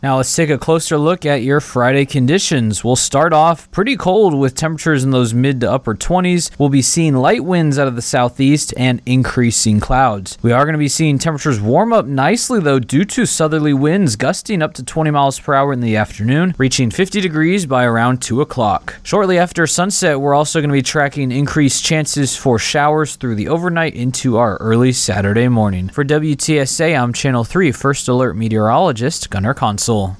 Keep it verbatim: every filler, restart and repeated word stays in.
Now let's take a closer look at your Friday conditions. We'll start off pretty cold with temperatures in those mid to upper twenties. We'll be seeing light winds out of the southeast and increasing clouds. We are going to be seeing temperatures warm up nicely though due to southerly winds gusting up to twenty miles per hour in the afternoon, reaching fifty degrees by around two o'clock. Shortly after sunset, we're also going to be tracking increased chances for showers through the overnight into our early Saturday morning. For W T S A, I'm Channel three First Alert Meteorologist Gunnar Consul.